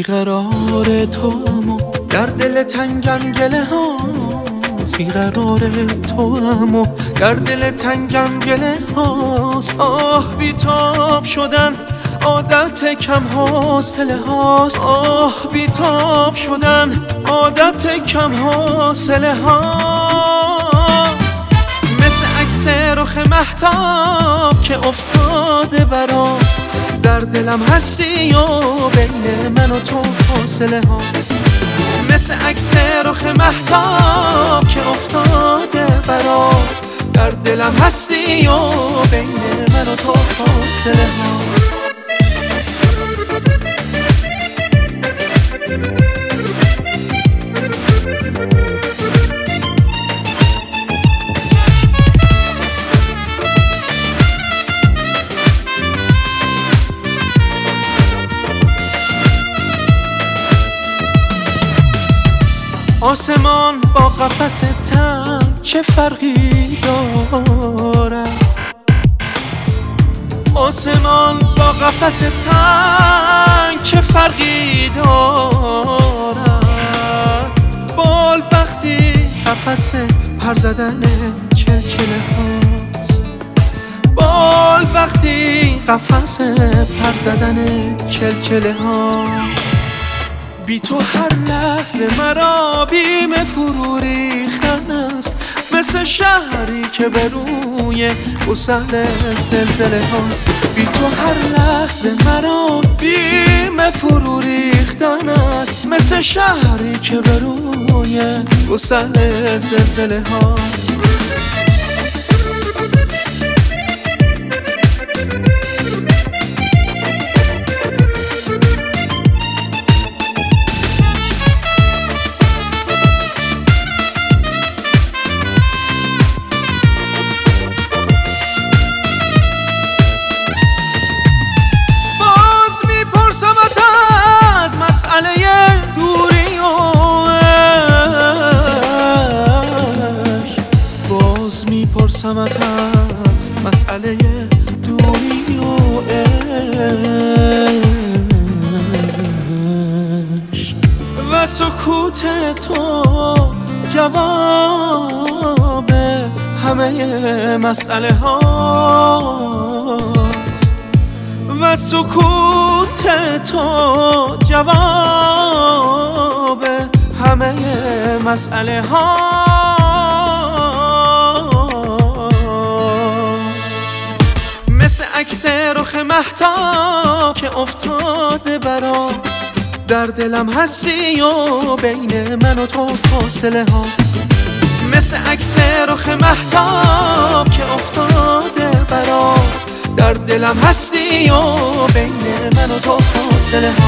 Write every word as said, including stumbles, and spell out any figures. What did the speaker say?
بیقرار تو اما در دل تنگم گله ها، بیقرار تو اما در دل تنگم گله هاست. آه بیتاب شدن عادت کم حاصله هاست، آه بیتاب شدن عادت کم حاصله هاست. مثل عکس رخ مهتاب که افتاده برام، در دلم هستی و بین من و تو فاصله هاست. مثل عکس رخ مهتاب که افتاده برام، در دلم هستی و بین من و تو فاصله هاست. آسمان با قفس تنگ چه فرقی دارد؟ آسمان با قفس تنگ چه فرقی دارد؟ بال وقتی قفس پر زدن چلچله هاست، بال وقتی قفس پر زدن چلچله هاست. بی تو هر لحظه مرا بیم فرو ریختن است، مثل شهری که به روی گسل زلزله هاست. بی تو هر لحظه مرا بیم فرو ریختن است، مثل شهری که به روی گسل زلزله هاست. دوری و عشق، باز میپرسمت از مسئله دوری و عشق و سکوت تو جواب همه مسئله هاست، و سکوت تو جواب همه مسئله هاست. مثل عکس رخ مهتاب که افتاده برام، در دلم هستی و بین من و تو فاصله هاست. مثل عکس رخ مهتاب که افتاده برام، در دلم هستی و بین من و تو فاصله هاست.